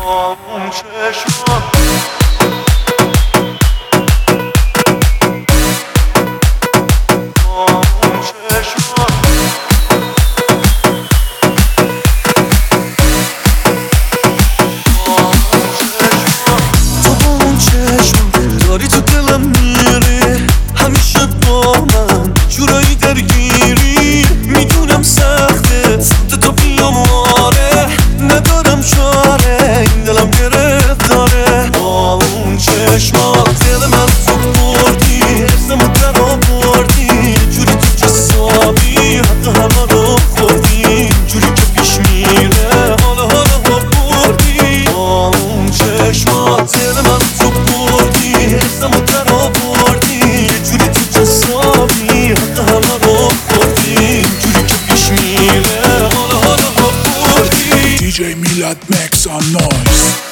اون چشمات داری تو دلم میری همیشه با من جورایی درگیری میدونم سخته صد تو بیام آره ندارم چاره این دلم گرفت داره با اون چشمات دل من تو بردی حفظمو در آوردی یه جوری تو جسابی حتی همه رو خوردی جوری که پیش میره حالا بردی با اون چشمات دل من تو بردی حفظمو در آوردی یه جوری تو جسابی حتی همه رو خوردی جوری که پیش میره حالا بردی DJ Milad makes some noise.